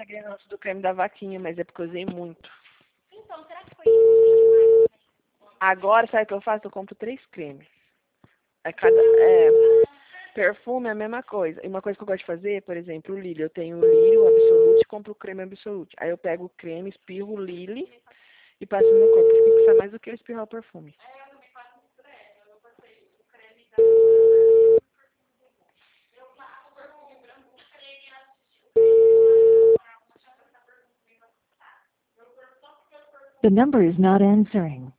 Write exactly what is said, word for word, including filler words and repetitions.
peguei antes do creme da vaquinha, mas é porque eu usei muito. Então, será que foi isso? Agora, sabe o que eu faço? Eu compro três cremes. É cada, é, perfume é a mesma coisa. E uma coisa que eu gosto de fazer, por exemplo, o Lily. Eu tenho o Lily, o Absolute, e compro o creme Absolute. Aí eu pego o creme, espirro o Lily e passo no meu corpo. Porque fica mais do que eu espirrar o perfume. The number is not answering.